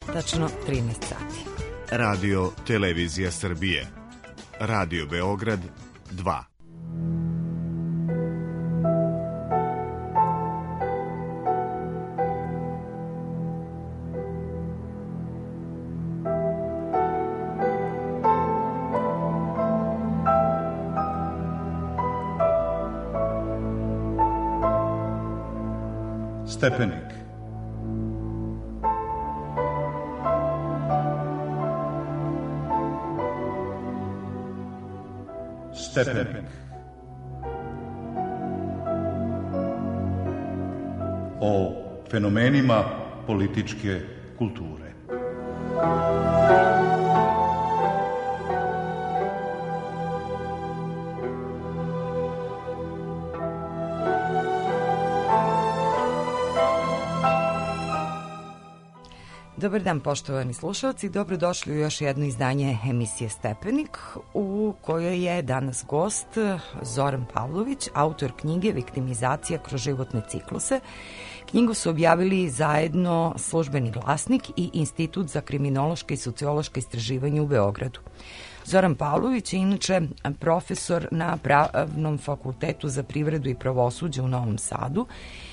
tačno 13 sati. Radio Televizija Srbije. Radio Beograd 2. Stepenik. Stepenik. O fenomenima političke kulture. Dobar dan, poštovani slušalci, dobrodošli u još jedno izdanje emisije Stepenik, u kojoj je danas gost Zoran Pavlović, autor knjige Viktimizacija kroz životne cikluse. Knjigu su objavili zajedno Službeni glasnik i Institut za kriminološke i sociološke istraživanje u Beogradu. Zoran Pavlović je inače profesor na Pravnom fakultetu za privredu i pravosuđe u Novom Sadu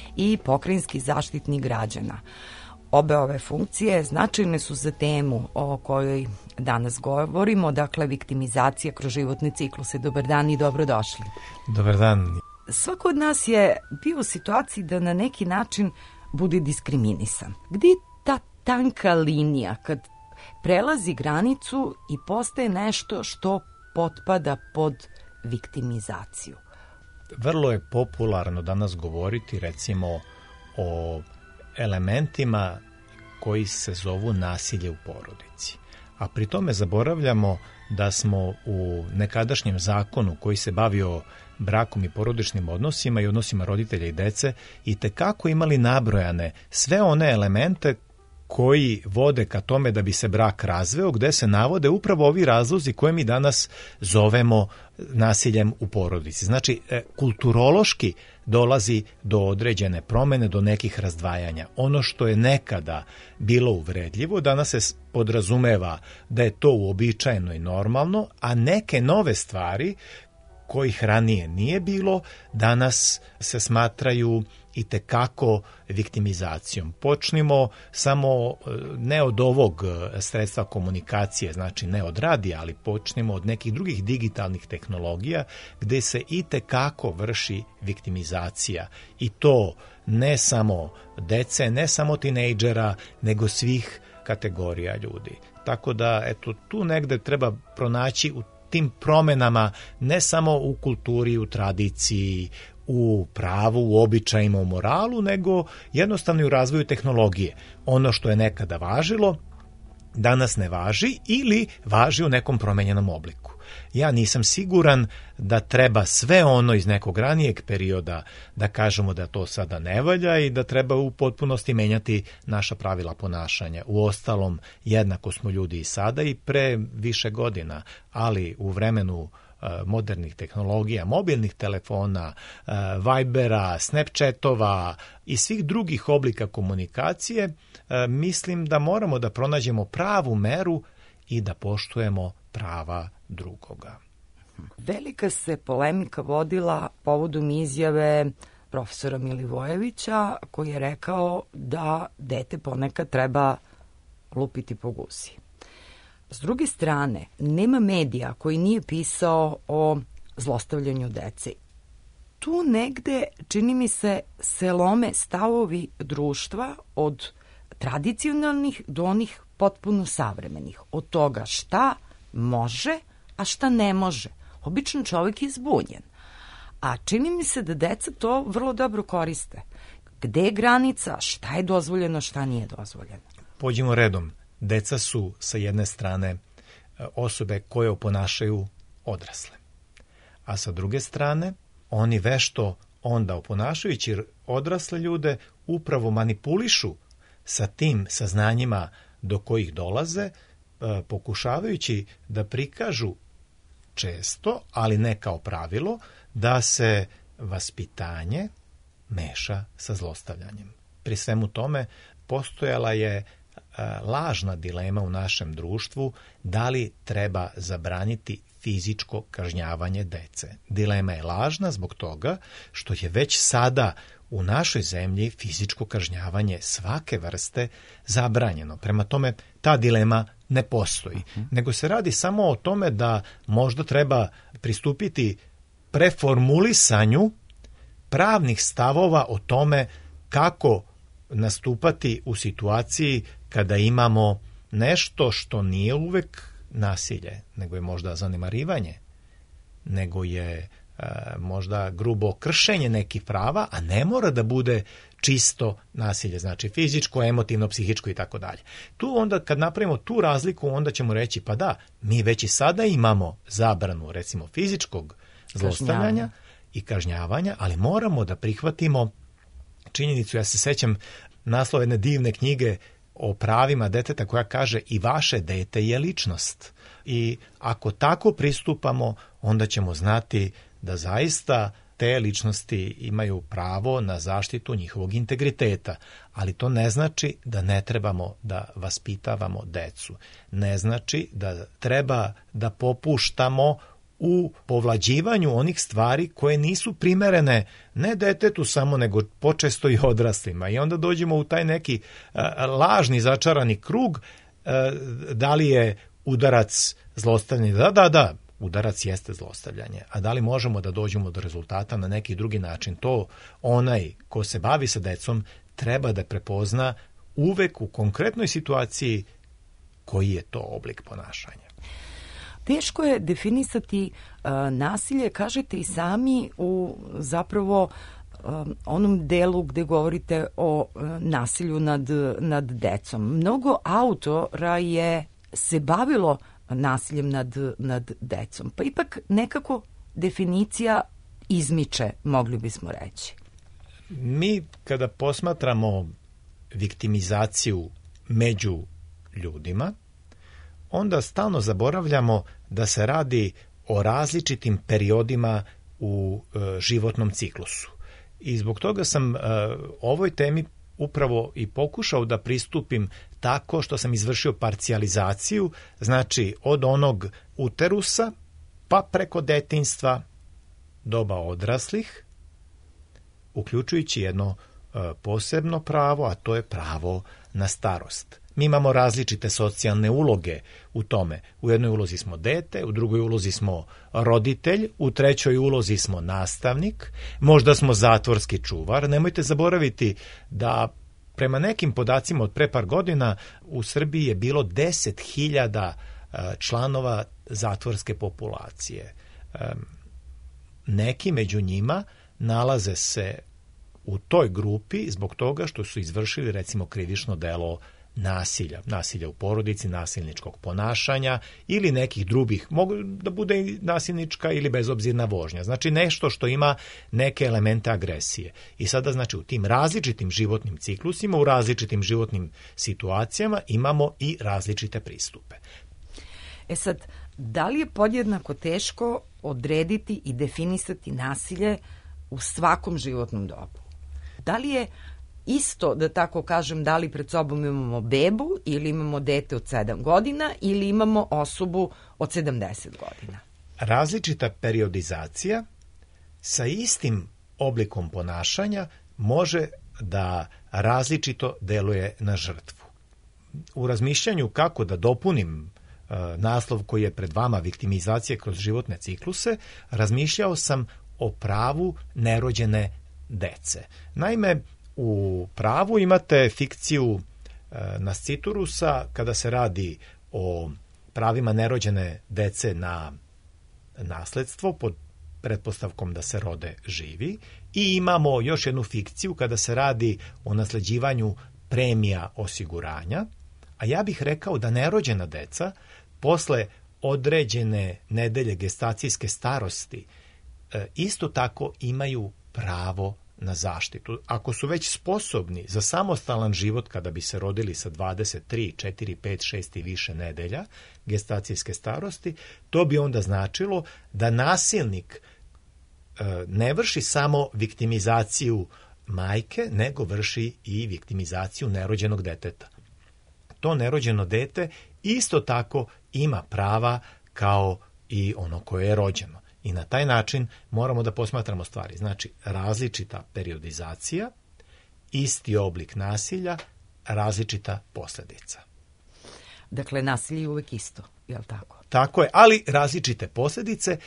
i pokrajinski zaštitnik građana. Obe ove funkcije značajne su za temu o kojoj danas govorimo, dakle viktimizacija kroz životne cikluse. Dobar dan i dobrodošli. Dobar dan. Svako od nas je bio u situaciji da na neki način bude diskriminisan. Gdje je ta tanka linija kad prelazi granicu i postaje nešto što potpada pod viktimizaciju? Vrlo je popularno danas govoriti recimo o elementima koji se zovu nasilje u porodici. A pri tome zaboravljamo da smo u nekadašnjem zakonu koji se bavio brakom i porodičnim odnosima i odnosima roditelja i dece itekako imali nabrojane sve one elemente koji vode ka tome da bi se brak razveo, gde se navode upravo ovi razlozi koje mi danas zovemo nasiljem u porodici. Znači, kulturološki dolazi do određene promene, do nekih razdvajanja. Ono što je nekada bilo uvredljivo, danas se podrazumeva da je to uobičajeno i normalno, a neke nove stvari kojih ranije nije bilo, danas se smatraju itekako viktimizacijom. Počnimo samo ne od ovog sredstva komunikacije, znači ne od radija, ali počnimo od nekih drugih digitalnih tehnologija gde se itekako vrši viktimizacija. I to ne samo dece, ne samo tinejdžera, nego svih kategorija ljudi. Tako da, eto, tu negde treba pronaći u tim promenama ne samo u kulturi, u tradiciji, u pravu, u običajima, u moralu, nego jednostavno i u razvoju tehnologije. Ono što je nekada važilo, danas ne važi ili važi u nekom promenjenom obliku. Ja nisam siguran da treba sve ono iz nekog ranijeg perioda da kažemo da to sada ne valja i da treba u potpunosti menjati naša pravila ponašanja. Uostalom, jednako smo ljudi i sada i pre više godina, ali u vremenu modernih tehnologija, mobilnih telefona, Vibera, Snapchatova i svih drugih oblika komunikacije, mislim da moramo da pronađemo pravu meru i da poštujemo prava drugoga. Velika se polemika vodila povodom izjave profesora Milivojevića koji je rekao da dete ponekad treba lupiti po guzi. S druge strane, nema medija koji nije pisao o zlostavljanju dece. Tu negde, čini mi se lome stavovi društva od tradicionalnih do onih potpuno savremenih. Od toga šta može, a šta ne može. Obično čovjek je zbunjen. A čini mi se da deca to vrlo dobro koriste. Gde je granica, šta je dozvoljeno, šta nije dozvoljeno? Pođimo redom. Deca su sa jedne strane osobe koje oponašaju odrasle. A sa druge strane, oni vešto onda oponašajući odrasle ljude upravo manipulišu sa tim saznanjima do kojih dolaze, pokušavajući da prikažu često, ali ne kao pravilo, da se vaspitanje meša sa zlostavljanjem. Pri svemu tome postojala je lažna dilema u našem društvu da li treba zabraniti fizičko kažnjavanje dece. Dilema je lažna zbog toga što je već sada u našoj zemlji fizičko kažnjavanje svake vrste zabranjeno. Prema tome, ta dilema ne postoji. Nego se radi samo o tome da možda treba pristupiti preformulisanju pravnih stavova o tome kako nastupati u situaciji kada imamo nešto što nije uvek nasilje, nego je možda zanemarivanje, nego je možda grubo kršenje nekih prava, a ne mora da bude čisto nasilje, znači fizičko, emotivno, psihičko i tako dalje. Tu onda kad napravimo tu razliku, onda ćemo reći pa da, mi već i sada imamo zabranu recimo fizičkog zlostavljanja i kažnjavanja, ali moramo da prihvatimo činjenicu, ja se sećam naslova jedne divne knjige o pravima deteta koja kaže i vaše dete je ličnost. I ako tako pristupamo, onda ćemo znati da zaista te ličnosti imaju pravo na zaštitu njihovog integriteta. Ali to ne znači da ne trebamo da vaspitavamo decu. Ne znači da treba da popuštamo u povlađivanju onih stvari koje nisu primerene ne detetu samo, nego počesto i odraslima. I onda dođemo u taj neki lažni začarani krug, da li je udarac zlostavljanje? Da, udarac jeste zlostavljanje. A da li možemo da dođemo do rezultata na neki drugi način? To onaj ko se bavi sa decom treba da prepozna uvek u konkretnoj situaciji koji je to oblik ponašanja. Teško je definisati nasilje, kažete i sami, u zapravo onom delu gde govorite o nasilju nad decom. Mnogo autora je se bavilo nasiljem nad decom, pa ipak nekako definicija izmiče, mogli bismo reći. Mi kada posmatramo viktimizaciju među ljudima, onda stalno zaboravljamo da se radi o različitim periodima u životnom ciklusu. I zbog toga sam ovoj temi upravo i pokušao da pristupim tako što sam izvršio parcijalizaciju, znači od onog uterusa pa preko detinjstva, doba odraslih, uključujući jedno posebno pravo, a to je pravo na starost. Mi imamo različite socijalne uloge u tome. U jednoj ulozi smo dete, u drugoj ulozi smo roditelj, u trećoj ulozi smo nastavnik, možda smo zatvorski čuvar. Nemojte zaboraviti da prema nekim podacima od pre par godina u Srbiji je bilo 10.000 članova zatvorske populacije. Neki među njima nalaze se u toj grupi zbog toga što su izvršili recimo krivično delo nasilja u porodici, nasilničkog ponašanja ili nekih drugih, mogu da bude i nasilnička ili bezobzirna vožnja. Znači nešto što ima neke elemente agresije. I sada znači u tim različitim životnim ciklusima, u različitim životnim situacijama imamo i različite pristupe. Sad, da li je podjednako teško odrediti i definisati nasilje u svakom životnom dobu? Da li je isto, da tako kažem, da li pred sobom imamo bebu ili imamo dete od 7 godina ili imamo osobu od 70 godina? Različita periodizacija sa istim oblikom ponašanja može da različito deluje na žrtvu. U razmišljanju kako da dopunim naslov koji je pred vama, viktimizacija kroz životne cikluse, razmišljao sam o pravu nerođene dece. Naime, u pravu imate fikciju nasciturusa kada se radi o pravima nerođene dece na nasledstvo pod pretpostavkom da se rode živi i imamo još jednu fikciju kada se radi o nasleđivanju premija osiguranja, a ja bih rekao da nerođena deca posle određene nedelje gestacijske starosti isto tako imaju pravo na zaštitu. Ako su već sposobni za samostalan život kada bi se rodili sa 23, 4, 5, 6 i više nedelja gestacijske starosti, to bi onda značilo da nasilnik ne vrši samo viktimizaciju majke, nego vrši i viktimizaciju nerođenog deteta. to nerođeno dete isto tako ima prava kao i ono koje je rođeno. I na taj način moramo da posmatramo stvari. Znači, različita periodizacija, isti oblik nasilja, različita posljedica. Dakle, nasilje je uvek isto, je li tako? Tako je, ali različite posljedice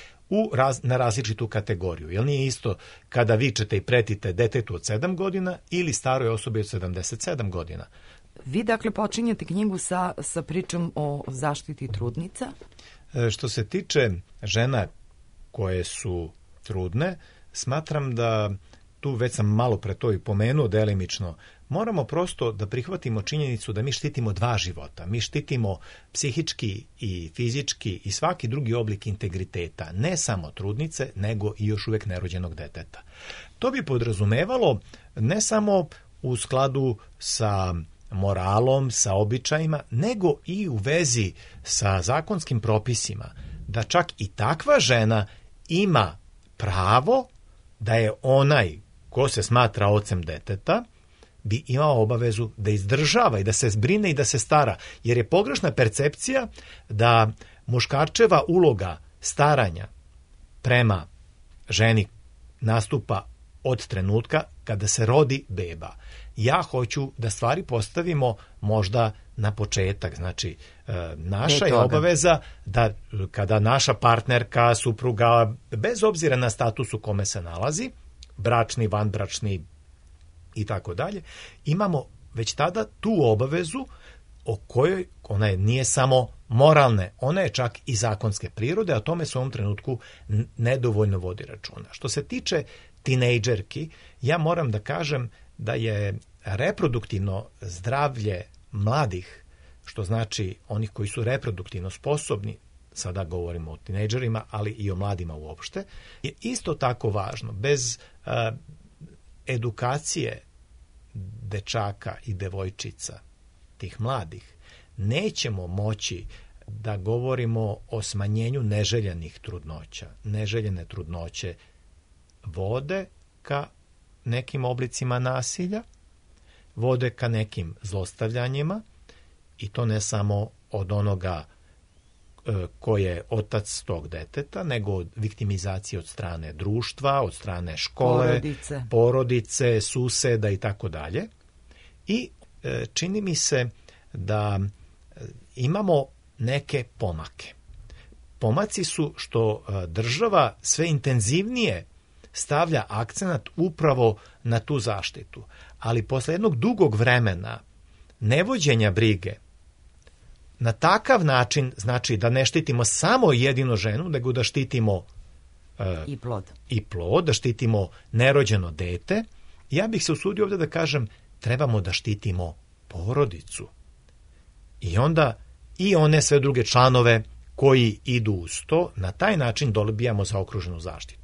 na različitu kategoriju. Jer nije isto kada vičete i pretite detetu od 7 godina ili staroj osobi od 77 godina. Vi, dakle, počinjete knjigu sa pričom o zaštiti trudnica? Što se tiče žena koje su trudne, smatram da, tu već sam malo pre to i pomenuo delimično, moramo prosto da prihvatimo činjenicu da mi štitimo 2 života. Mi štitimo psihički i fizički i svaki drugi oblik integriteta, ne samo trudnice, nego i još uvijek nerođenog deteta. To bi podrazumevalo ne samo u skladu sa moralom, sa običajima, nego i u vezi sa zakonskim propisima, da čak i takva žena ima pravo da je onaj ko se smatra ocem deteta bi imao obavezu da izdržava i da se zbrine i da se stara, jer je pogrešna percepcija da muškarčeva uloga staranja prema ženi nastupa od trenutka kada se rodi beba. Ja hoću da stvari postavimo možda na početak. Znači, naša je obaveza da kada naša partnerka, supruga, bez obzira na status u kome se nalazi, bračni, vanbračni i tako dalje, imamo već tada tu obavezu o kojoj ona nije samo moralne, ona je čak i zakonske prirode, a tome se u ovom trenutku nedovoljno vodi računa. Što se tiče tinejdžerki, ja moram da kažem da je reproduktivno zdravlje mladih, što znači onih koji su reproduktivno sposobni, sada govorimo o tinejdžerima, ali i o mladima uopšte, je isto tako važno. Bez edukacije dečaka i devojčica, tih mladih, nećemo moći da govorimo o smanjenju neželjenih trudnoća. Neželjene trudnoće vode ka nekim oblicima nasilja, vode ka nekim zlostavljanjima, i to ne samo od onoga ko je otac tog deteta, nego od viktimizacije od strane društva, od strane škole, porodice, suseda i tako dalje. I čini mi se da imamo neke pomake. Pomaci su što država sve intenzivnije stavlja akcenat upravo na tu zaštitu. Ali posle jednog dugog vremena nevođenja brige, na takav način, znači da ne štitimo samo jedinu ženu, nego da štitimo i plod, da štitimo nerođeno dete, ja bih se usudio ovdje da kažem, trebamo da štitimo porodicu. I onda i one sve druge članove koji idu uz to, na taj način dobijamo zaokruženu zaštitu.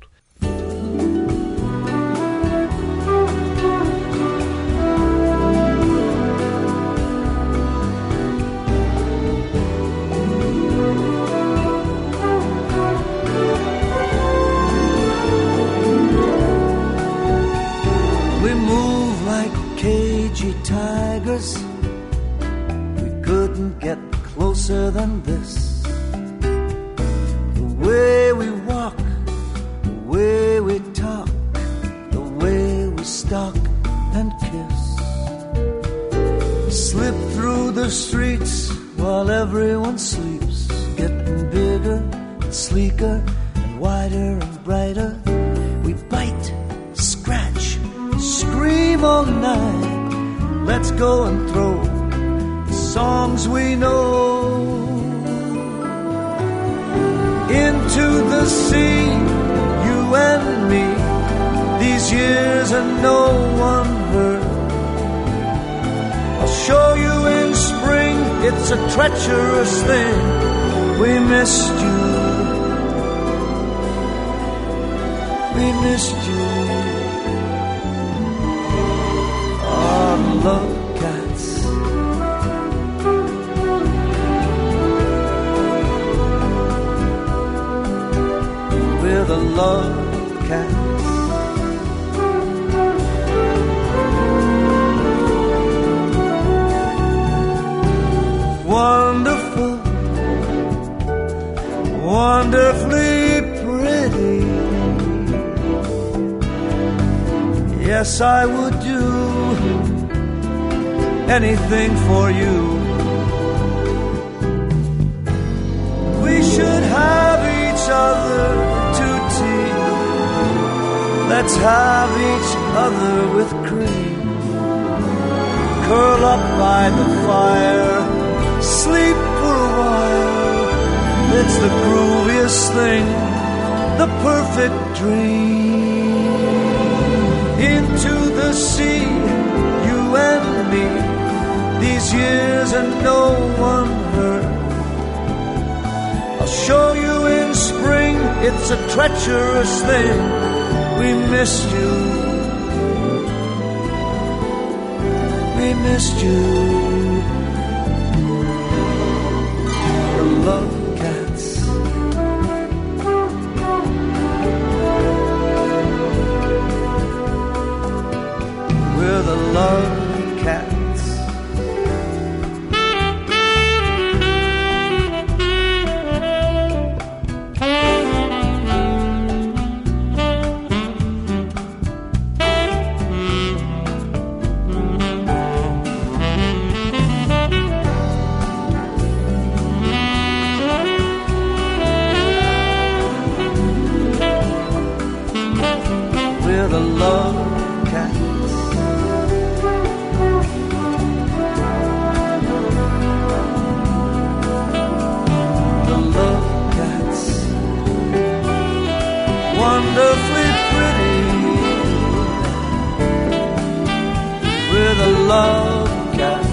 Tigers, we couldn't get closer than this. The way we walk, the way we talk, the way we stalk and kiss. Slip through the streets while everyone sleeps, getting bigger and sleeker and wider and brighter. We bite, scratch, scream all night. Let's go and throw the songs we know into the sea, you and me. These years and no one heard. I'll show you in spring, it's a treacherous thing. We missed you, we missed you. Love cats, we're the love cats. beautiful, wonderfully pretty. Yes, I would do anything for you. We should have each other to tea. Let's have each other with cream. Curl up by the fire, sleep for a while. It's the grooviest thing, the perfect dream. Into the sea, you and me, these years and no one heard. I'll show you in spring, it's a treacherous thing. We missed you, we missed you. The love cats, we're the love cats. We're the love cats. The love cats, wonderfully pretty. We're the love cats.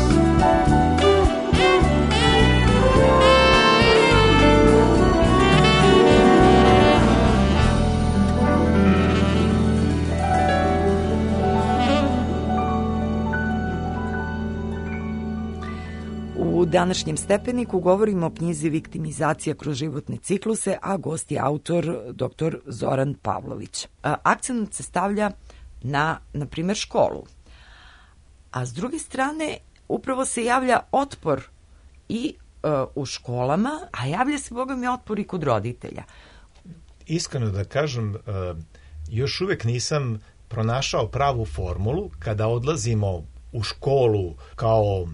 U današnjem Stepeniku govorimo o knjizi Viktimizacija kroz životne cikluse, a gost je autor dr. Zoran Pavlović. Akcent se stavlja na primjer, školu. A s druge strane, upravo se javlja otpor i u školama, a javlja se, boga mi, otpor i kod roditelja. Iskreno da kažem, još uvek nisam pronašao pravu formulu kada odlazimo u školu kao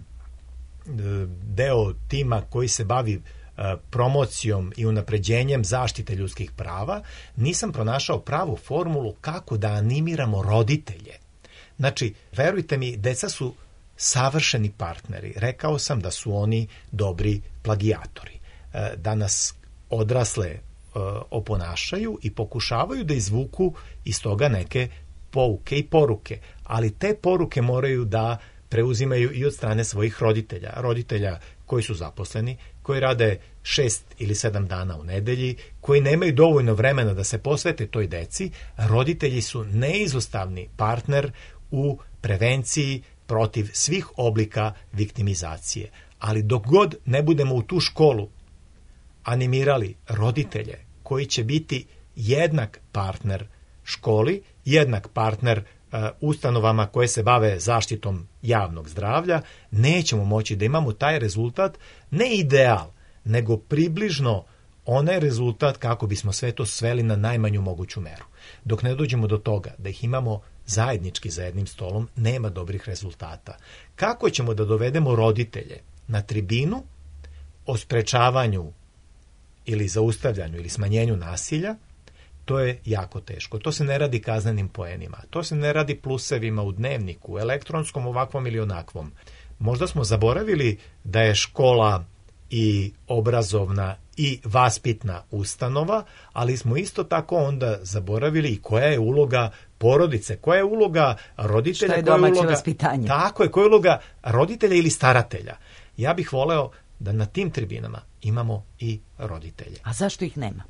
deo tima koji se bavi promocijom i unapređenjem zaštite ljudskih prava, nisam pronašao pravu formulu kako da animiramo roditelje. Znači, verujte mi, deca su savršeni partneri. Rekao sam da su oni dobri plagijatori. Da nas odrasle oponašaju i pokušavaju da izvuku iz toga neke pouke i poruke. Ali te poruke moraju da preuzimaju i od strane svojih roditelja. Roditelja koji su zaposleni, koji rade 6 ili 7 dana u nedelji, koji nemaju dovoljno vremena da se posvete toj deci. Roditelji su neizostavni partner u prevenciji protiv svih oblika viktimizacije. Ali dok god ne budemo u tu školu animirali roditelje koji će biti jednak partner školi, jednak partner ustanovama koje se bave zaštitom javnog zdravlja, nećemo moći da imamo taj rezultat, ne ideal, nego približno onaj rezultat kako bismo sve to sveli na najmanju moguću meru. Dok ne dođemo do toga da ih imamo zajednički za jednim stolom, nema dobrih rezultata. Kako ćemo da dovedemo roditelje na tribinu o sprečavanju ili zaustavljanju ili smanjenju nasilja? To je jako teško. To se ne radi kaznenim poenima. To se ne radi plusevima u dnevniku, elektronskom, ovakvom ili onakvom. Možda smo zaboravili da je škola i obrazovna i vaspitna ustanova, ali smo isto tako onda zaboravili i koja je uloga porodice, koja je uloga roditelja, šta je domaće vaspitanje. Tako je, koja je uloga roditelja ili staratelja. Ja bih voleo da na tim tribinama imamo i roditelje. A zašto ih nema?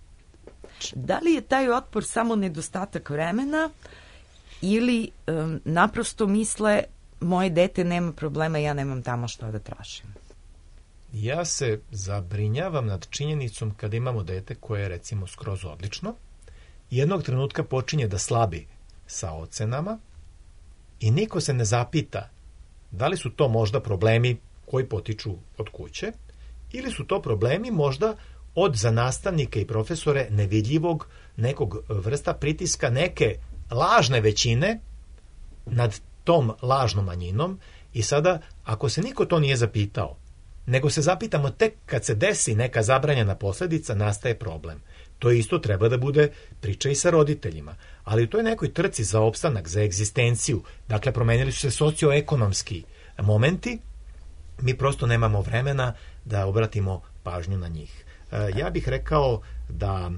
Da li je taj otpor samo nedostatak vremena ili naprosto misle moje dete nema problema, ja nemam tamo što da tražim? Ja se zabrinjavam nad činjenicom kada imamo dete koje je recimo skroz odlično, jednog trenutka počinje da slabi sa ocenama i niko se ne zapita da li su to možda problemi koji potiču od kuće, ili su to problemi možda od za nastavnike i profesore nevidljivog nekog vrsta pritiska neke lažne većine nad tom lažnom manjinom. I sada, ako se niko to nije zapitao, nego se zapitamo tek kad se desi neka zabranjena posljedica, nastaje problem. To isto treba da bude priča i sa roditeljima. Ali u toj nekoj trci za opstanak, za egzistenciju, dakle promenili su se socioekonomski momenti, mi prosto nemamo vremena da obratimo pažnju na njih. Ja bih rekao da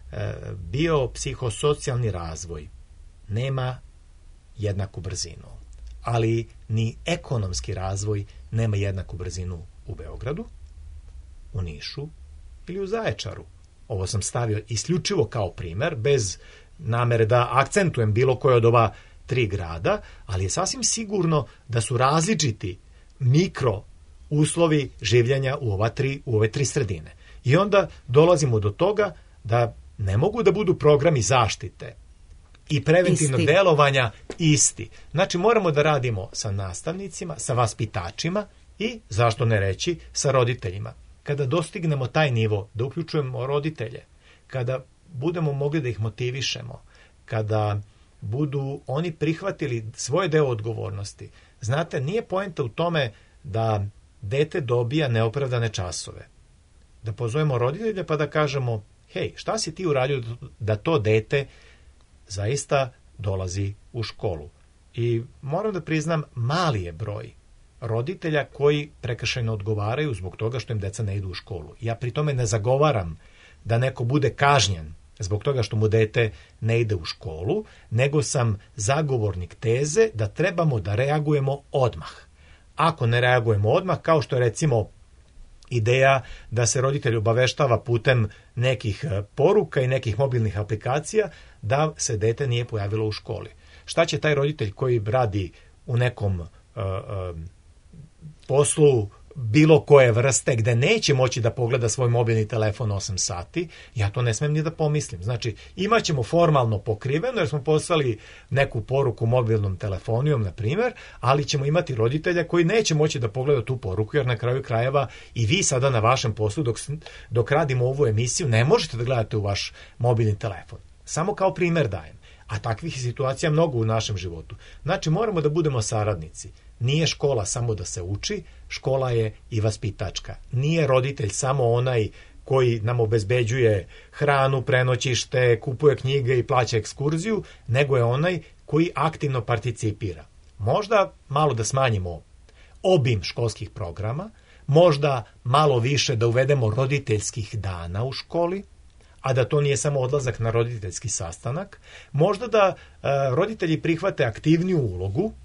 biopsihosocijalni razvoj nema jednaku brzinu, ali ni ekonomski razvoj nema jednaku brzinu u Beogradu, u Nišu ili u Zaječaru. Ovo sam stavio isključivo kao primer, bez namere da akcentujem bilo koje od ova 3 grada, ali je sasvim sigurno da su različiti mikro uslovi življenja u ove 3 sredine. I onda dolazimo do toga da ne mogu da budu programi zaštite i preventivnog delovanja isti. Znači moramo da radimo sa nastavnicima, sa vaspitačima i, zašto ne reći, sa roditeljima. Kada dostignemo taj nivo, da uključujemo roditelje, kada budemo mogli da ih motivišemo, kada budu oni prihvatili svoj deo odgovornosti. Znate, nije poenta u tome da dete dobija neopravdane časove. Da pozovemo roditelje pa da kažemo, hej, šta si ti uradio da to dete zaista dolazi u školu? I moram da priznam, mali je broj roditelja koji prekršajno odgovaraju zbog toga što im deca ne idu u školu. Ja pri tome ne zagovaram da neko bude kažnjen zbog toga što mu dete ne ide u školu, nego sam zagovornik teze da trebamo da reagujemo odmah. Ako ne reagujemo odmah, kao što je recimo ideja da se roditelj obaveštava putem nekih poruka i nekih mobilnih aplikacija da se dete nije pojavilo u školi. Šta će taj roditelj koji radi u nekom poslu bilo koje vrste gde neće moći da pogleda svoj mobilni telefon 8 sati, ja to ne smem ni da pomislim. Znači, imat ćemo formalno pokriveno jer smo poslali neku poruku mobilnom telefonijom, na primjer, ali ćemo imati roditelja koji neće moći da pogleda tu poruku, jer na kraju krajeva i vi sada na vašem poslu dok radimo ovu emisiju ne možete da gledate u vaš mobilni telefon. Samo kao primjer dajem. A takvih situacija mnogo u našem životu. Znači, moramo da budemo saradnici. Nije škola samo da se uči, škola je i vaspitačka. Nije roditelj samo onaj koji nam obezbeđuje hranu, prenoćište, kupuje knjige i plaća ekskurziju, nego je onaj koji aktivno participira. Možda malo da smanjimo obim školskih programa, možda malo više da uvedemo roditeljskih dana u školi, a da to nije samo odlazak na roditeljski sastanak, možda da roditelji prihvate aktivniju ulogu,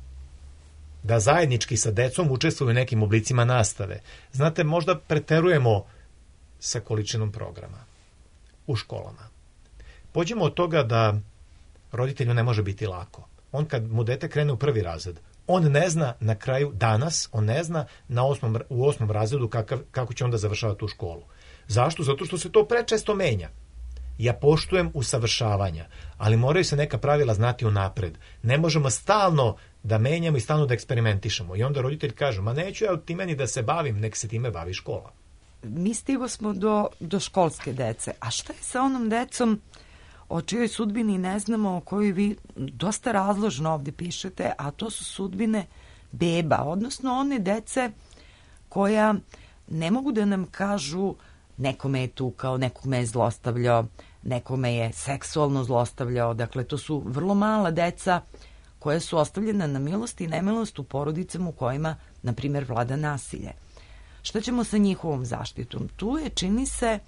da zajednički sa decom učestvuju u nekim oblicima nastave. Znate, možda preterujemo sa količinom programa u školama. Pođemo od toga da roditelju ne može biti lako. On kad mu dete krene u 1. razred, on ne zna na kraju, danas, on ne zna u 8. razredu kako će onda završavati tu školu. Zašto? Zato što se to prečesto menja. Ja poštujem usavršavanja, ali moraju se neka pravila znati unapred. Ne možemo stalno da menjamo i stalno da eksperimentišemo. I onda roditelj kaže, ma neću ja time ni da se bavim, nek se time bavi škola. Mi stigo smo do školske dece. A šta je sa onom decom o čijoj sudbini ne znamo, o kojoj vi dosta razložno ovdje pišete, a to su sudbine beba, odnosno one dece koja ne mogu da nam kažu nekome je tukao, nekome je zlostavljao, nekome je seksualno zlostavljao. Dakle, to su vrlo mala deca koja su ostavljena na milost i nemilost u porodicama u kojima, na primjer, vlada nasilje. Šta ćemo sa njihovom zaštitom? Tu je, čini se,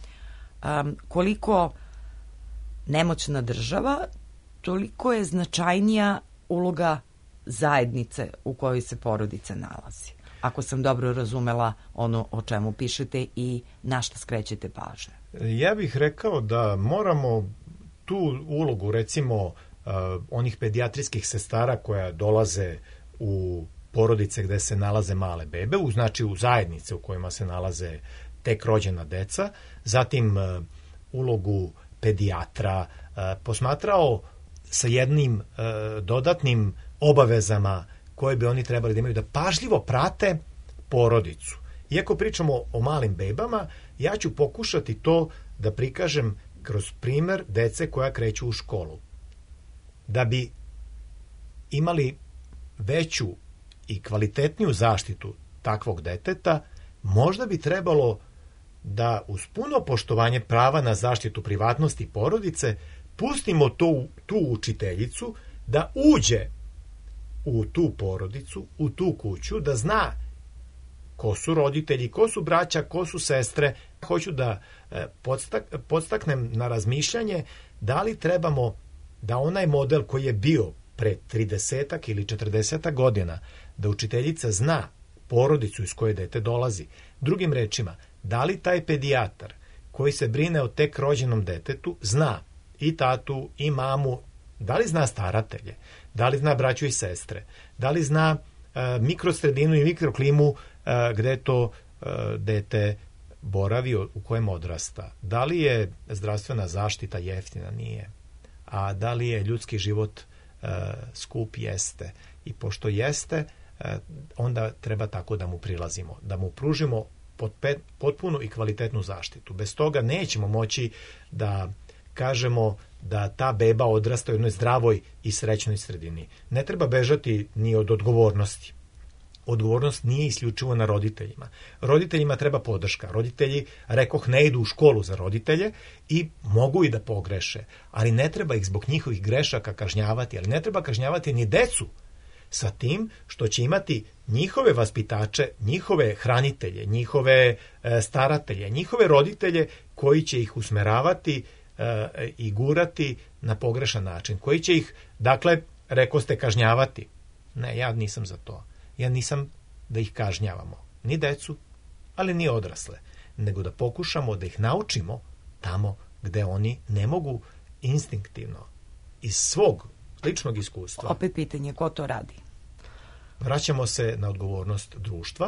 koliko nemoćna država, toliko je značajnija uloga zajednice u kojoj se porodica nalazi. Ako sam dobro razumela ono o čemu pišete i na šta skrećete pažnju. Ja bih rekao da moramo tu ulogu, recimo, onih pedijatrijskih sestara koja dolaze u porodice gde se nalaze male bebe, znači u zajednice u kojima se nalaze tek rođena deca, zatim ulogu pedijatra, posmatrao sa jednim dodatnim obavezama koje bi oni trebali da imaju, da pažljivo prate porodicu. Iako pričamo o malim bebama, ja ću pokušati to da prikažem kroz primer dece koja kreću u školu. Da bi imali veću i kvalitetniju zaštitu takvog deteta, možda bi trebalo da uz puno poštovanje prava na zaštitu privatnosti porodice pustimo tu učiteljicu da uđe u tu porodicu, u tu kuću, da zna ko su roditelji, ko su braća, ko su sestre. Hoću da podstaknem na razmišljanje da li trebamo da onaj model koji je bio pre 30 ili 40 godina, da učiteljica zna porodicu iz koje dete dolazi. Drugim rečima, da li taj pedijatar koji se brine o tek rođenom detetu zna i tatu i mamu, da li zna staratelje, da li zna braću i sestre, da li zna mikrosredinu i mikroklimu gde to dete boravi, u kojem odrasta. Da li je zdravstvena zaštita jeftina? Nije. A da li je ljudski život skup? Jeste. I pošto jeste, onda treba tako da mu prilazimo, da mu pružimo potpunu i kvalitetnu zaštitu. Bez toga nećemo moći da kažemo da ta beba odrasta u jednoj zdravoj i srećnoj sredini. Ne treba bežati ni od odgovornosti. Odgovornost nije isključivo na roditeljima. Roditeljima treba podrška. Roditelji, rekoh, ne idu u školu za roditelje i mogu i da pogreše, ali ne treba ih zbog njihovih grešaka kažnjavati, ali ne treba kažnjavati ni decu sa tim što će imati njihove vaspitače, njihove hranitelje, njihove staratelje, njihove roditelje koji će ih usmeravati i gurati na pogrešan način, koji će ih, dakle, rekoste, kažnjavati. Ne, ja nisam za to. Ja nisam da ih kažnjavamo, ni decu, ali ni odrasle, nego da pokušamo da ih naučimo tamo gde oni ne mogu instinktivno iz svog ličnog iskustva. Opet pitanje, ko to radi? Vraćamo se na odgovornost društva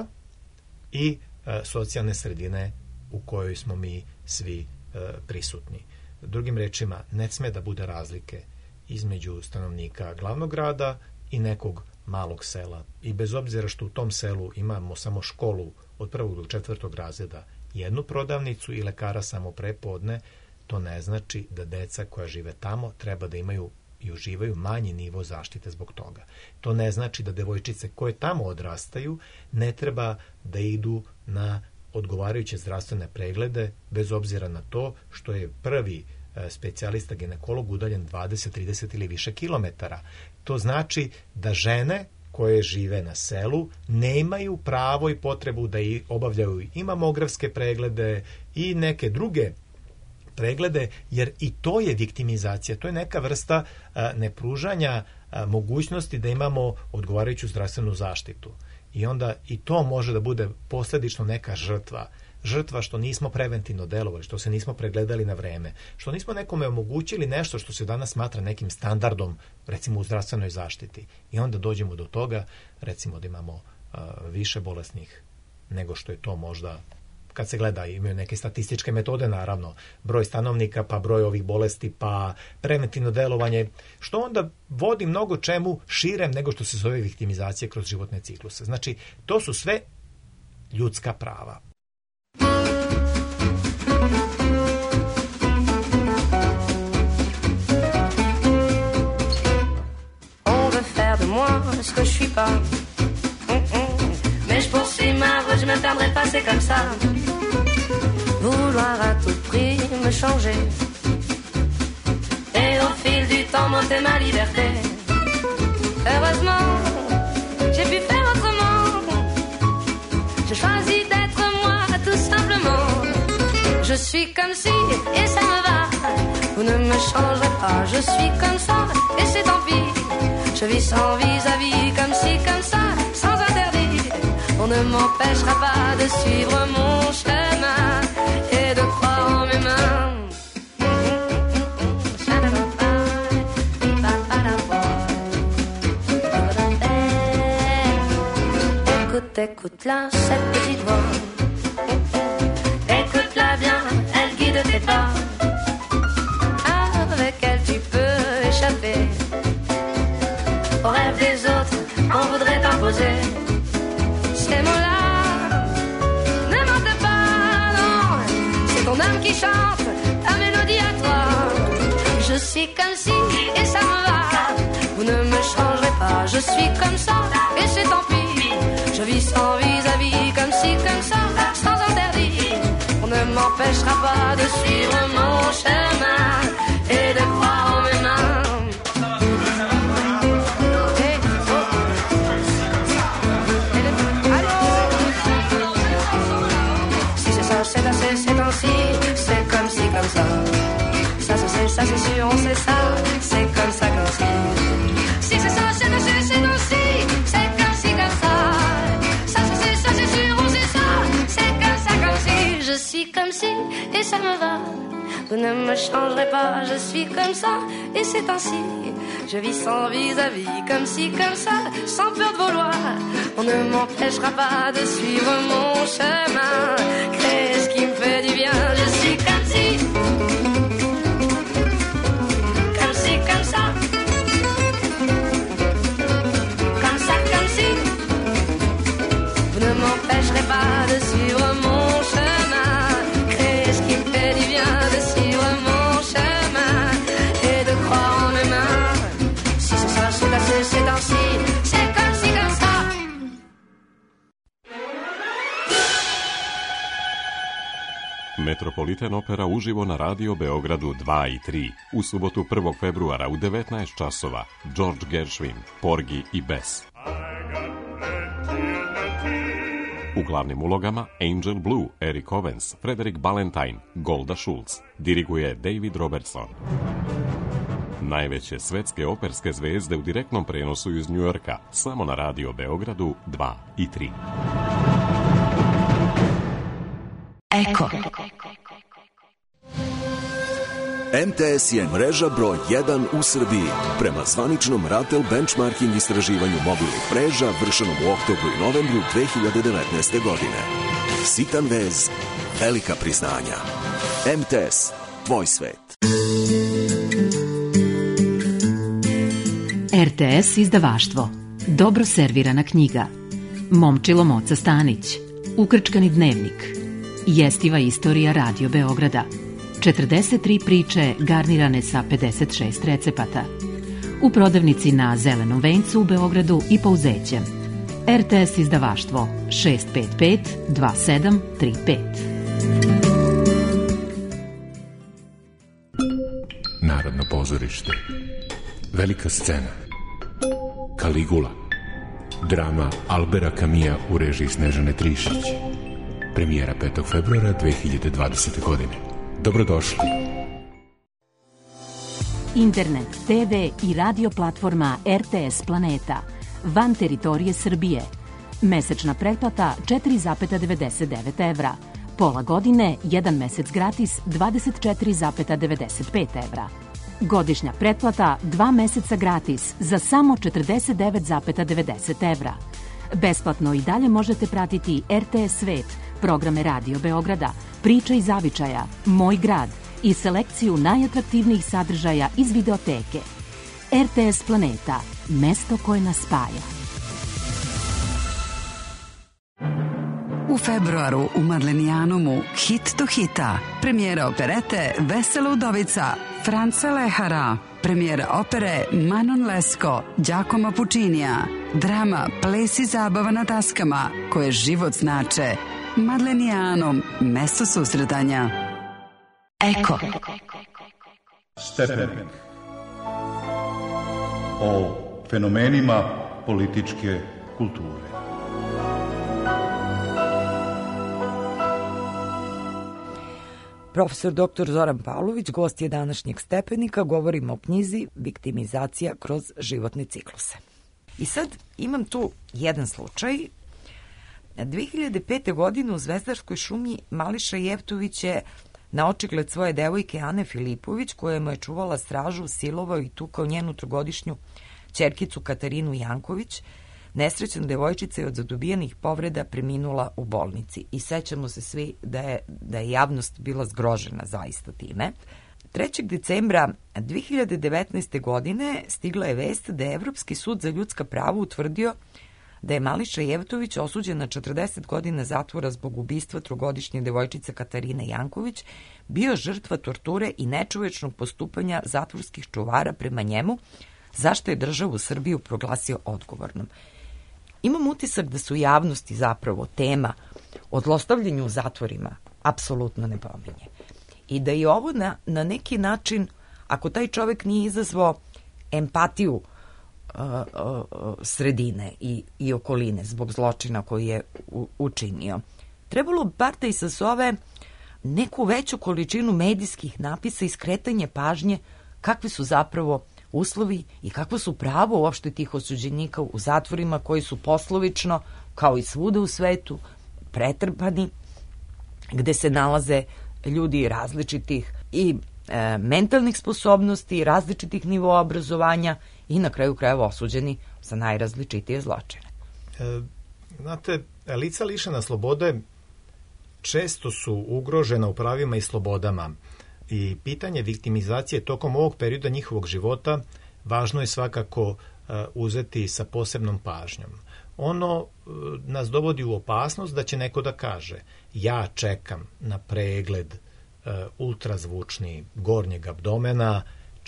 i socijalne sredine u kojoj smo mi svi prisutni. Drugim rečima, ne sme da bude razlike između stanovnika glavnog grada i nekog malog sela. I bez obzira što u tom selu imamo samo školu od 1. do 4. razreda, jednu prodavnicu i lekara samo prepodne, to ne znači da deca koja žive tamo treba da imaju i uživaju manji nivo zaštite zbog toga. To ne znači da devojčice koje tamo odrastaju ne treba da idu na odgovarajuće zdravstvene preglede, bez obzira na to što je prvi specijalista ginekolog udaljen 20, 30 ili više kilometara. To znači da žene koje žive na selu nemaju pravo i potrebu da obavljaju i mamografske preglede i neke druge preglede, jer i to je viktimizacija, to je neka vrsta nepružanja mogućnosti da imamo odgovarajuću zdravstvenu zaštitu. I onda i to može da bude posledično neka žrtva. Žrtva što nismo preventivno delovali, što se nismo pregledali na vreme, što nismo nekome omogućili nešto što se danas smatra nekim standardom, recimo u zdravstvenoj zaštiti. I onda dođemo do toga, recimo da imamo više bolesnih nego što je to možda, kad se gleda, imaju neke statističke metode, naravno, broj stanovnika, pa broj ovih bolesti, pa preventivno delovanje, što onda vodi mnogo čemu širem nego što se zove viktimizacija kroz životne cikluse. Znači, to su sve ljudska prava. On veut faire de moi ce que je suis pas. Mais je poursuis ma voie, je me perdrai pas, c'est comme ça. Vouloir à tout prix me changer. Et au fil du temps monter ma liberté. Heureusement, j'ai pu faire autrement. Je choisis d'être moi, tout simplement. Je suis comme si, et ça me va. Vous ne me changerez pas, je suis comme ça, et c'est tant pis. Je vis sans vis-à-vis, comme si, comme ça, sans interdit. On ne m'empêchera pas de suivre mon chemin et de croire en mes mains. Écoute, écoute-la, cette petite voix. Écoute-la bien, elle guide tes pas. Avec elle tu peux échapper aux rêves des autres qu'on voudrait t'imposer. Ces mots-là si, comme si, et ça me va. Vous ne me changerez pas, je suis comme ça, et c'est tant pis. Je vis sans vis-à-vis, comme si, comme ça, sans interdit. On ne m'empêchera pas de suivre mon chemin et de croire en mes mains. C'est ainsi, c'est comme si, comme ça. Ça c'est sûr, on sait ça. C'est comme ça, comme si. Si c'est ça, c'est ainsi, c'est comme si, comme ça. Ça c'est sûr, on sait ça. C'est comme ça, comme si. Je suis comme si, et ça me va. Vous ne me changerez pas, je suis comme ça, et c'est ainsi. Je vis sans vis-à-vis, comme si, comme ça, sans peur de vos lois. On ne m'empêchera pas de suivre mon chemin. Qu'est-ce qui me fait du bien? Je suis comme si. Comme si, comme ça. Comme ça, comme si. Vous ne m'empêcherez pas de suivre mon chemin. Qu'est-ce qui me fait du bien de suivre mon chemin et de croire en mes mains? Si c'est ça, c'est ainsi, c'est comme si, comme ça. Metropolitan Opera uživo na Radio Beogradu 2 i 3. U subotu 1. februara u 19 časova. George Gershwin, Porgy i Bess. U glavnim ulogama Angel Blue, Eric Owens, Frederick Ballantyne, Golda Schultz. Diriguje David Robertson. Najveće svetske operske zvezde u direktnom prenosu iz Njujorka, samo na Radio Beogradu 2 i 3. Eko. MTS je mreža broj 1 u Srbiji. Prema zvaničnom Ratel benchmarking istraživanju mobilnih mreža vršenom u oktobru i novembru 2019. godine. Sitan vez, velika priznanja. MTS, tvoj svet. RTS izdavaštvo. Dobro servirana knjiga. Momčilo Moca Stanić. Ukrčkani dnevnik. Jestiva istorija Radio Beograda. 43 priče garnirane sa 56 recepata. U prodavnici na Zelenom vencu u Beogradu i Pouzećem. RTS izdavaštvo 655 2735. Narodno pozorište. Velika scena. Kaligula. Drama Albera Kamija u režiji Snežane Trišić. Premijera 5. februara 2020. godine. Dobrodošli. Internet, TV i radio platforma RTS Planeta. Van teritorije Srbije. Mesečna pretplata 4,99 evra. Pola godine, 1 mesec gratis 24,95 evra. Godišnja pretplata 2 meseca gratis za samo 49,90 evra. Besplatno i dalje možete pratiti RTS Svet, programe Radio Beograda, Priče i zavičaja, Moj grad i selekciju najatraktivnijih sadržaja iz videoteke. RTS Planeta, mesto koje nas spaja. U februaru u Madlenijanumu hit do hita. Premijera operete Vesela udovica Franca Lehara. Premijera opere Manon Lescaut, Giacomo Puccinija. Drama Ples i zabava na daskama koje život znače. Madlenijanum, mesto susretanja. Eko. Stepenik. O fenomenima političke kulture. Profesor dr. Zoran Pavlović, gost je današnjeg Stepenika, govorimo o knjizi Viktimizacija kroz životne cikluse. I sad imam tu jedan slučaj. 2005. godine u Zvezdarskoj šumi Mališa Jevtović je na očigled svoje devojke Ane Filipović, koja mu je čuvala stražu, silovao i tukao njenu trogodišnju ćerkicu Katarinu Janković. Nesrećna devojčica je od zadobijenih povreda preminula u bolnici i sećamo se svi da je javnost bila zgrožena zaista time. 3. decembra 2019. godine stigla je vest da je Evropski sud za ljudska prava utvrdio da je Mališa Jevtović osuđen na 40 godina zatvora zbog ubistva trogodišnje devojčice Katarine Janković, bio žrtva torture i nečovečnog postupanja zatvorskih čuvara prema njemu, zašto je državu Srbiju proglasio odgovornom. Imam utisak da su javnosti zapravo tema o zlostavljanju u zatvorima apsolutno ne pominje. I da je ovo na neki način, ako taj čovek nije izazvao empatiju sredine i okoline zbog zločina koji je učinio, trebalo bar da izazove neku veću količinu medijskih napisa i skretanje pažnje kakvi su zapravo uslovi i kakvo su pravo uopšte tih osuđenika u zatvorima koji su poslovično, kao i svuda u svetu, pretrpani, gde se nalaze ljudi različitih i mentalnih sposobnosti, različitih nivoa obrazovanja i na kraju krajeva osuđeni za najrazličitije zločine. Znate, lica lišena slobode često su ugrožena u pravima i slobodama i pitanje viktimizacije tokom ovog perioda njihovog života važno je svakako uzeti sa posebnom pažnjom. Ono nas dovodi u opasnost da će neko da kaže ja čekam na pregled ultrazvučni gornjeg abdomena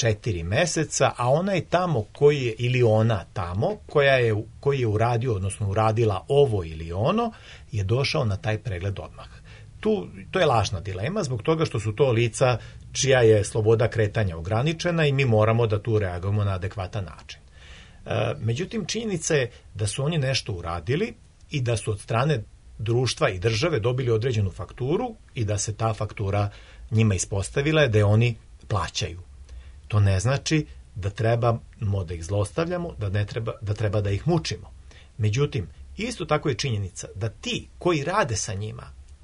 4 meseca, a onaj tamo koji je, ili ona tamo koji je uradio, odnosno uradila ovo ili ono, je došao na taj pregled odmah. To je lažna dilema zbog toga što su to lica čija je sloboda kretanja ograničena i mi moramo da tu reagujemo na adekvatan način. Međutim, činjenica je da su oni nešto uradili i da su od strane društva i države dobili određenu fakturu i da se ta faktura njima ispostavila da je oni plaćaju. To ne znači da trebamo da ih zlostavljamo, da treba da ih mučimo. Međutim, isto tako je činjenica da ti koji rade sa njima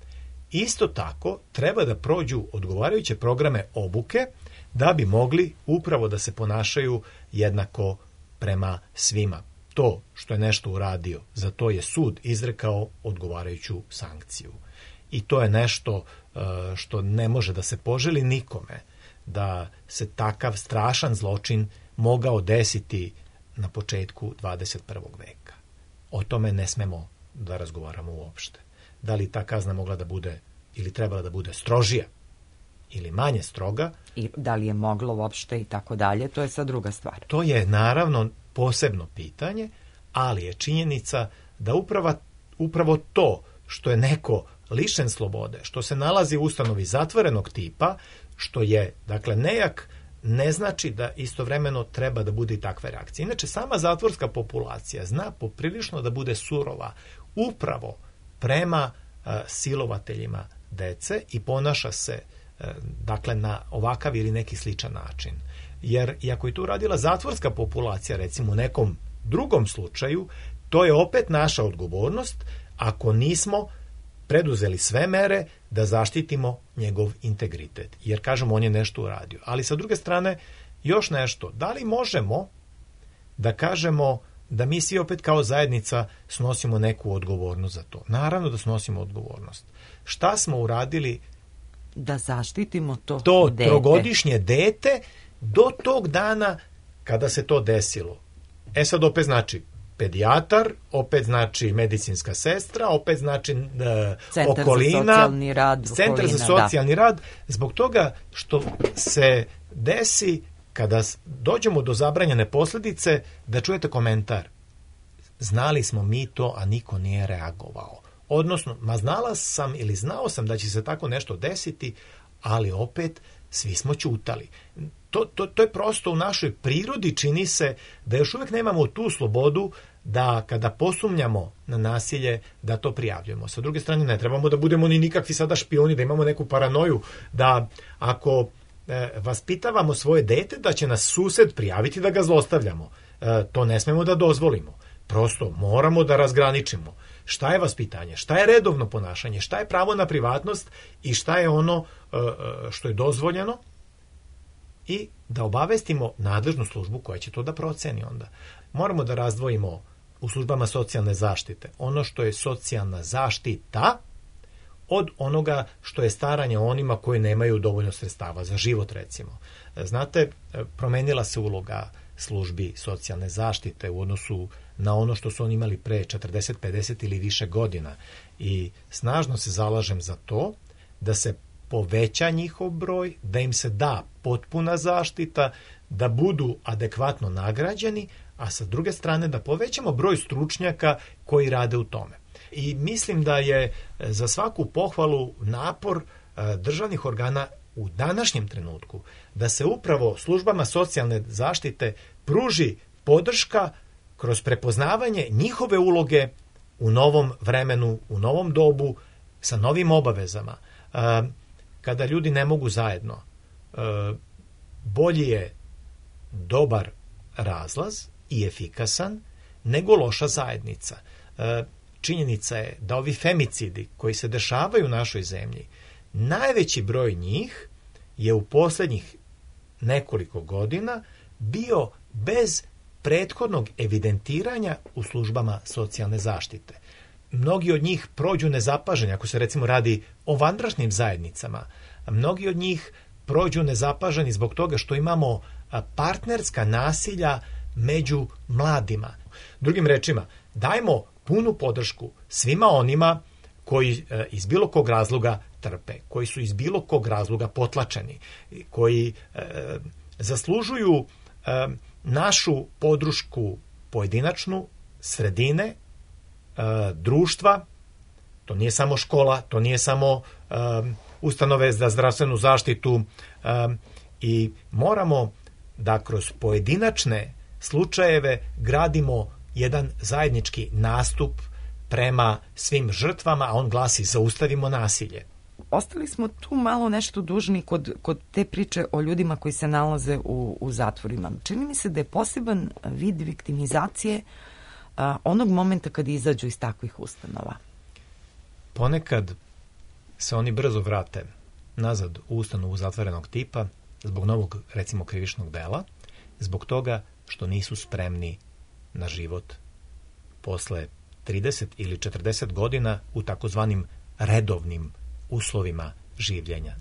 isto tako treba da prođu odgovarajuće programe obuke da bi mogli upravo da se ponašaju jednako prema svima. To što je nešto uradio, za to je sud izrekao odgovarajuću sankciju. I to je nešto što ne može da se poželi nikome, da se takav strašan zločin mogao desiti na početku 21. veka. O tome ne smemo da razgovaramo uopšte. Da li ta kazna mogla da bude ili trebala da bude strožija ili manje stroga. I da li je moglo uopšte i tako dalje, to je sad druga stvar. To je naravno posebno pitanje, ali je činjenica da upravo to što je neko lišen slobode, što se nalazi u ustanovi zatvorenog tipa, što je, dakle, nejak, ne znači da istovremeno treba da bude i takve reakcije. Inače, sama zatvorska populacija zna poprilično da bude surova upravo prema silovateljima dece i ponaša se dakle na ovakav ili neki sličan način. Jer iako je tu radila zatvorska populacija, recimo u nekom drugom slučaju, to je opet naša odgovornost ako nismo preduzeli sve mere da zaštitimo njegov integritet. Jer, kažemo, on je nešto uradio. Ali sa druge strane, još nešto. Da li možemo da kažemo da mi svi opet kao zajednica snosimo neku odgovornost za to? Naravno da snosimo odgovornost. Šta smo uradili da zaštitimo to dete? Trogodišnje dete do tog dana kada se to desilo. Sad opet znači pedijatar, opet znači medicinska sestra, opet znači okolina, centar za socijalni rad, zbog toga što se desi kada dođemo do zabranjene posljedice da čujete komentar. Znali smo mi to, a niko nije reagovao. Odnosno, znala sam ili znao sam da će se tako nešto desiti, ali opet svi smo ćutali. To je prosto u našoj prirodi, čini se da još uvijek nemamo tu slobodu da kada posumnjamo na nasilje da to prijavljujemo. Sa druge strane, ne trebamo da budemo ni nikakvi sada špioni, da imamo neku paranoju, da ako vaspitavamo svoje dete da će nas sused prijaviti da ga zlostavljamo. To ne smemo da dozvolimo. Prosto moramo da razgraničimo šta je vaspitanje, šta je redovno ponašanje, šta je pravo na privatnost i šta je ono što je dozvoljeno, i da obavestimo nadležnu službu koja će to da proceni onda. Moramo da razdvojimo u službama socijalne zaštite ono što je socijalna zaštita od onoga što je staranje o onima koji nemaju dovoljno sredstava za život, recimo. Znate, promenila se uloga službi socijalne zaštite u odnosu na ono što su oni imali pre 40, 50 ili više godina. I snažno se zalažem za to da se poveća njihov broj, da im se da potpuna zaštita, da budu adekvatno nagrađeni, a sa druge strane da povećamo broj stručnjaka koji rade u tome. I mislim da je za svaku pohvalu napor državnih organa u današnjem trenutku da se upravo službama socijalne zaštite pruži podrška kroz prepoznavanje njihove uloge u novom vremenu, u novom dobu, sa novim obavezama. Kada ljudi ne mogu zajedno, bolji je dobar razlaz i efikasan nego loša zajednica. Činjenica je da ovi femicidi koji se dešavaju u našoj zemlji, najveći broj njih je u posljednjih nekoliko godina bio bez prethodnog evidentiranja u službama socijalne zaštite. Mnogi od njih prođu nezapaženi, ako se recimo radi o vanbračnim zajednicama. Mnogi od njih prođu nezapaženi zbog toga što imamo partnerska nasilja među mladima. Drugim rečima, dajmo punu podršku svima onima koji iz bilo kog razloga trpe, koji su iz bilo kog razloga potlačeni, koji zaslužuju našu podršku pojedinačnu, sredine, društva. To nije samo škola, to nije samo ustanove za zdravstvenu zaštitu i moramo da kroz pojedinačne slučajeve gradimo jedan zajednički nastup prema svim žrtvama, a on glasi zaustavimo nasilje. Ostali smo tu malo nešto dužni kod te priče o ljudima koji se nalaze u zatvorima. Čini mi se da je poseban vid viktimizacije onog momenta kad izađu iz takvih ustanova. Ponekad se oni brzo vrate nazad u ustanovu zatvorenog tipa zbog novog, recimo, krivičnog dela, zbog toga što nisu spremni na život posle 30 ili 40 godina u takozvanim redovnim uslovima življenja.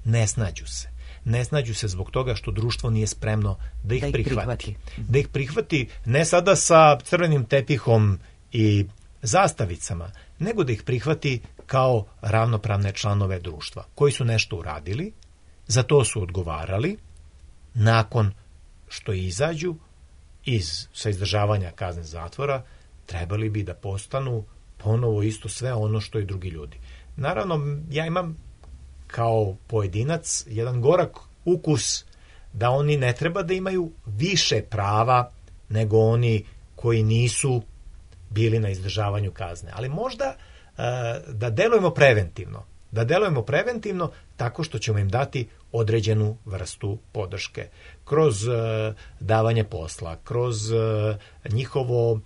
Ne snađu se zbog toga što društvo nije spremno da ih prihvati. Da ih prihvati ne sada sa crvenim tepihom i zastavicama, nego da ih prihvati kao ravnopravne članove društva, koji su nešto uradili, za to su odgovarali, nakon što izađu sa izdržavanja kazne zatvora, trebali bi da postanu ponovo isto sve ono što i drugi ljudi. Naravno, ja imam kao pojedinac jedan gorak ukus da oni ne treba da imaju više prava nego oni koji nisu bili na izdržavanju kazne. Ali možda da delujemo preventivno tako što ćemo im dati određenu vrstu podrške. Kroz davanje posla, kroz njihovo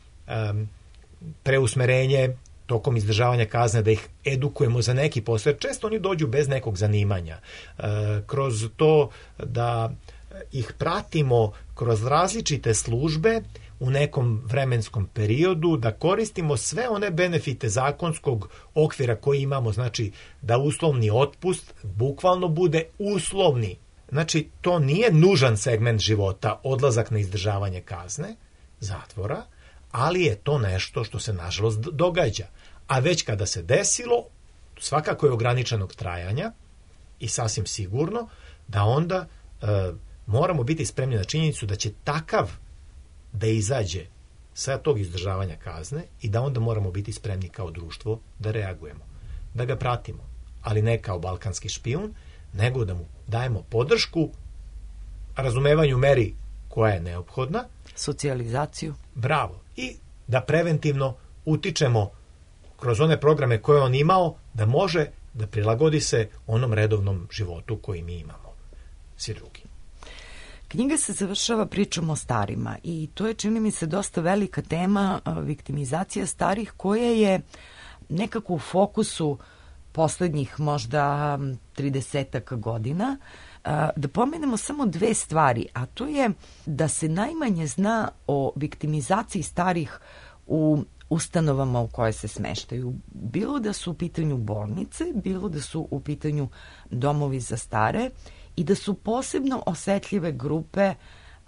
preusmerenje tokom izdržavanja kazne, da ih edukujemo za neki posao, jer često oni dođu bez nekog zanimanja. Kroz to da ih pratimo kroz različite službe u nekom vremenskom periodu, da koristimo sve one benefite zakonskog okvira koji imamo, znači da uslovni otpust bukvalno bude uslovni. Znači, to nije nužan segment života, odlazak na izdržavanje kazne zatvora, ali je to nešto što se nažalost događa. A već kada se desilo, svakako je ograničenog trajanja i sasvim sigurno da onda moramo biti spremni na činjenicu da će takav da izađe sa tog izdržavanja kazne i da onda moramo biti spremni kao društvo da reagujemo, da ga pratimo, ali ne kao balkanski špijun, nego da mu dajemo podršku, razumevanju meri koja je neophodna, socijalizaciju. Bravo. I da preventivno utičemo kroz one programe koje on imao, da može da prilagodi se onom redovnom životu koji mi imamo. Svi drugi. Knjiga se završava pričom o starima i to je, čini mi se, dosta velika tema, viktimizacija starih, koja je nekako u fokusu poslednjih možda 30 godina. Da pomenemo samo dve stvari, a to je da se najmanje zna o viktimizaciji starih u ustanovama u koje se smeštaju. Bilo da su u pitanju bolnice, bilo da su u pitanju domovi za stare i da su posebno osetljive grupe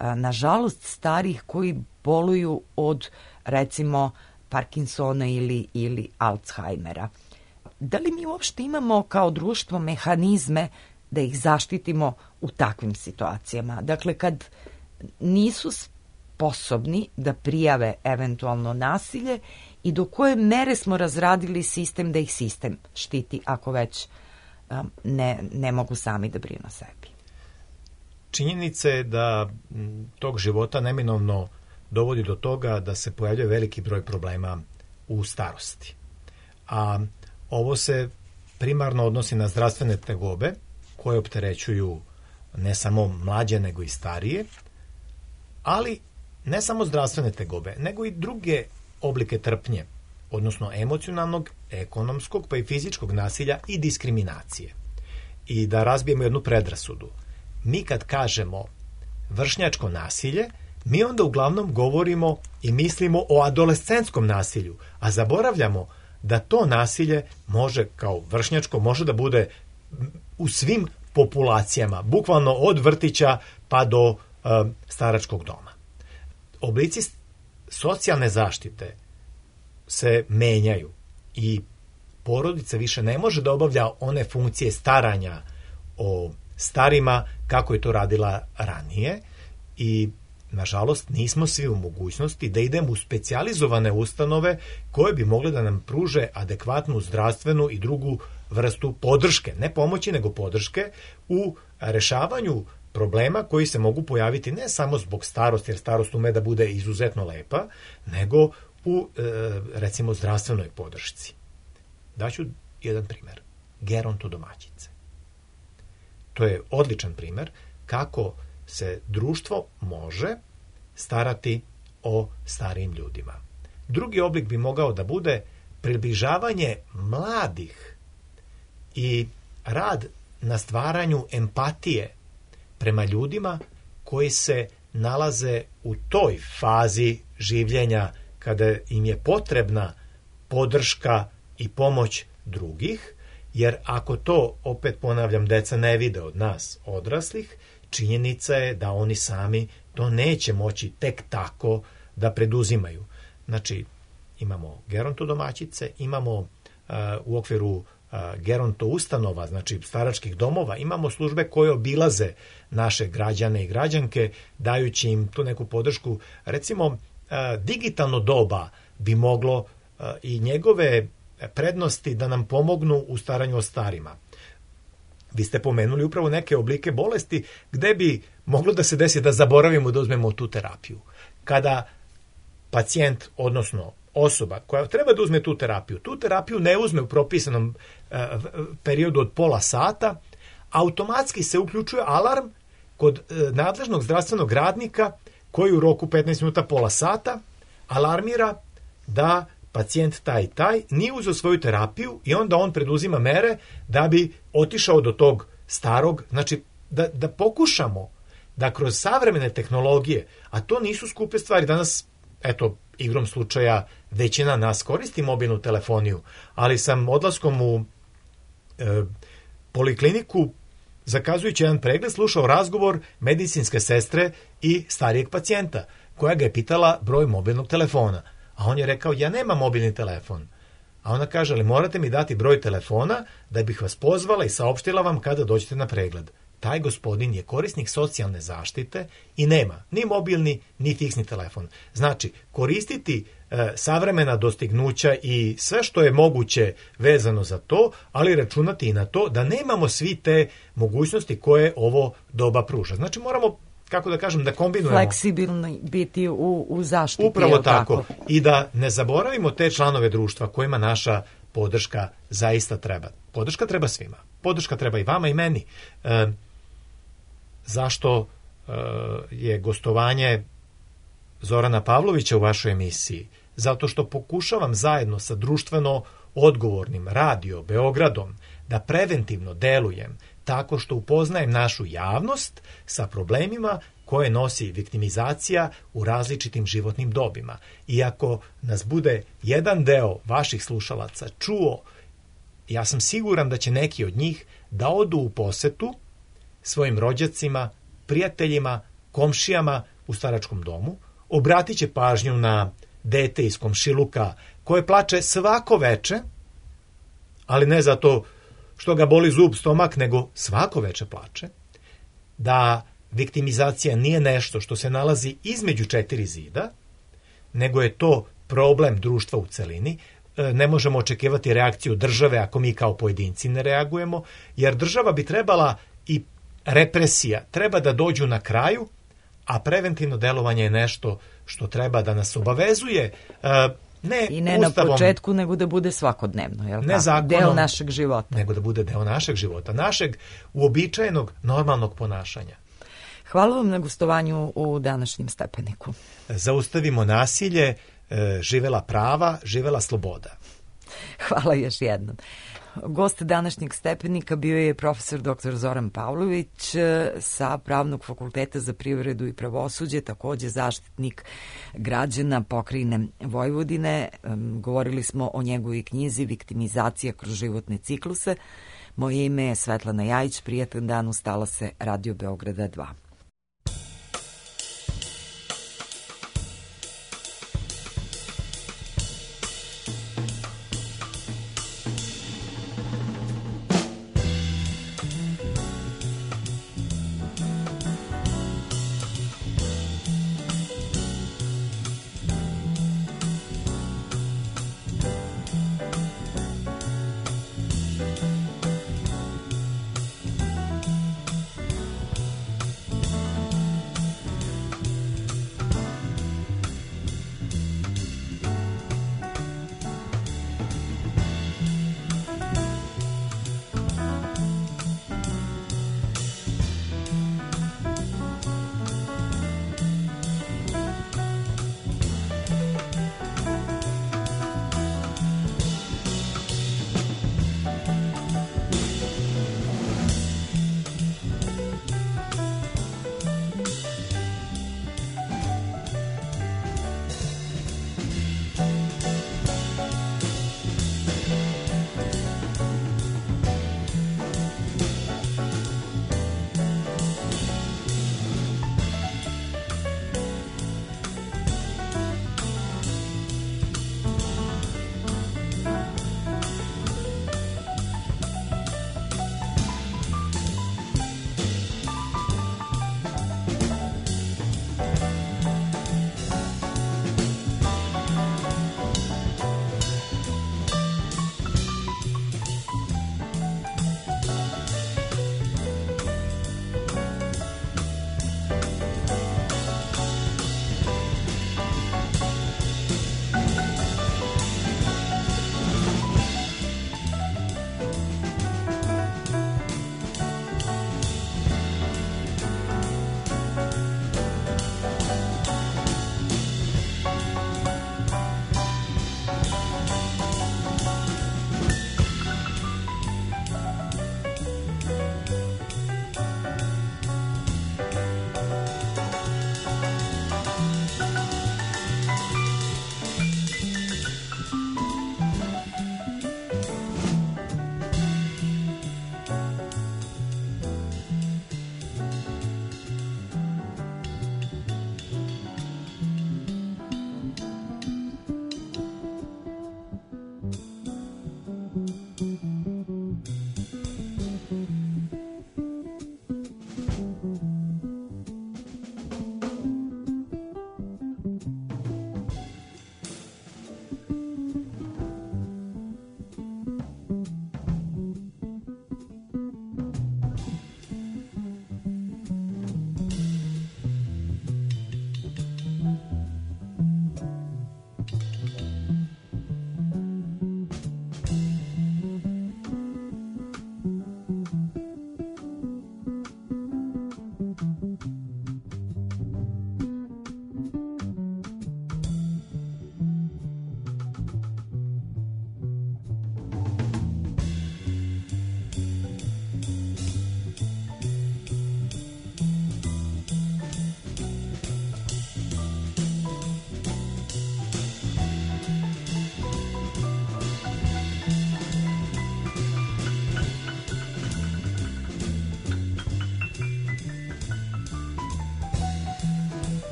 nažalost, starih koji boluju od, recimo, Parkinsona ili Alzheimera. Da li mi uopšte imamo kao društvo mehanizme da ih zaštitimo u takvim situacijama? Dakle, kad nisu sposobni da prijave eventualno nasilje i do koje mere smo razradili sistem da ih sistem štiti ako već ne mogu sami da brinu o sebi. Činjenica je da tog života neminovno dovodi do toga da se pojavljuje veliki broj problema u starosti. A ovo se primarno odnosi na zdravstvene tegobe koje opterećuju ne samo mlađe nego i starije, ali ne samo zdravstvene tegobe, nego i druge oblike trpnje, odnosno emocionalnog, ekonomskog pa i fizičkog nasilja i diskriminacije. I da razbijemo jednu predrasudu. Mi kad kažemo vršnjačko nasilje, mi onda uglavnom govorimo i mislimo o adolescentskom nasilju, a zaboravljamo da to nasilje može, kao vršnjačko, može da bude u svim populacijama, bukvalno od vrtića pa do staračkog doma. Oblici socijalne zaštite se menjaju i porodica više ne može da obavlja one funkcije staranja o starima kako je to radila ranije i nažalost nismo svi u mogućnosti da idemo u specijalizovane ustanove koje bi mogle da nam pruže adekvatnu zdravstvenu i drugu vrstu podrške, ne pomoći nego podrške u rešavanju problema koji se mogu pojaviti ne samo zbog starosti, jer starost ume da bude izuzetno lepa, nego u, recimo, zdravstvenoj podršci. Daću jedan primer. Gerontodomaćice. To je odličan primer kako se društvo može starati o starijim ljudima. Drugi oblik bi mogao da bude približavanje mladih i rad na stvaranju empatije prema ljudima koji se nalaze u toj fazi življenja kada im je potrebna podrška i pomoć drugih, jer ako to, opet ponavljam, deca ne vide od nas odraslih, činjenica je da oni sami to neće moći tek tako da preduzimaju. Znači, imamo gerontodomaćice, imamo u okviru geronto ustanova, znači staračkih domova, imamo službe koje obilaze naše građane i građanke, dajući im tu neku podršku. Recimo, digitalno doba bi moglo i njegove prednosti da nam pomognu u staranju o starima. Vi ste pomenuli upravo neke oblike bolesti gde bi moglo da se desi da zaboravimo da uzmemo tu terapiju. Kada pacijent, odnosno osoba koja treba da uzme tu terapiju ne uzme u propisanom periodu od pola sata, automatski se uključuje alarm kod nadležnog zdravstvenog radnika koji u roku 15 minuta, pola sata alarmira da pacijent taj nije uzeo svoju terapiju i onda on preduzima mere da bi otišao do tog starog, znači da pokušamo da kroz savremene tehnologije, a to nisu skupe stvari, danas, eto, igrom slučaja, većina nas koristi mobilnu telefoniju, ali sam odlaskom u polikliniku, zakazujući jedan pregled, slušao razgovor medicinske sestre i starijeg pacijenta, koja ga je pitala broj mobilnog telefona. A on je rekao, ja nemam mobilni telefon. A ona kaže, ali morate mi dati broj telefona da bih vas pozvala i saopštila vam kada dođete na pregled. Taj gospodin je korisnik socijalne zaštite i nema ni mobilni, ni fiksni telefon. Znači, koristiti savremena dostignuća i sve što je moguće vezano za to, ali računati i na to da nemamo svi te mogućnosti koje ovo doba pruža. Znači, moramo, kako da kažem, da kombinujemo. Fleksibilno biti u zaštiti. Upravo tako. I da ne zaboravimo te članove društva kojima naša podrška zaista treba. Podrška treba svima. Podrška treba i vama i meni. Zašto je gostovanje Zorana Pavlovića u vašoj emisiji? Zato što pokušavam zajedno sa društveno odgovornim Radio Beogradom da preventivno delujem tako što upoznajem našu javnost sa problemima koje nosi viktimizacija u različitim životnim dobima. I ako nas bude jedan deo vaših slušalaca čuo, ja sam siguran da će neki od njih da odu u posetu svojim rođacima, prijateljima, komšijama u staračkom domu, obratit će pažnju na dete iz komšiluka koje plače svako veče, ali ne zato što ga boli zub, stomak, nego svako veče plače, da viktimizacija nije nešto što se nalazi između 4 zida, nego je to problem društva u celini. Ne možemo očekivati reakciju države ako mi kao pojedinci ne reagujemo, jer država bi trebala i represija treba da dođu na kraju, a preventivno delovanje je nešto što treba da nas obavezuje, ne Ustavom, na početku, nego da bude svakodnevno, jel ne zakonom, deo našeg života. Nego da bude deo našeg života, našeg uobičajenog, normalnog ponašanja. Hvala vam na gostovanju u današnjem Stepeniku. Zaustavimo nasilje, živela prava, živela sloboda. Hvala još jednom. Gost današnjeg Stepenika bio je profesor dr. Zoran Pavlović sa Pravnog fakulteta za privredu i pravosuđe, takođe zaštitnik građana Pokrajine Vojvodine. Govorili smo o njegovoj knjizi Viktimizacija kroz životne cikluse. Moje ime je Svetlana Jajić, prijatan dan, ustala se Radio Beograda 2.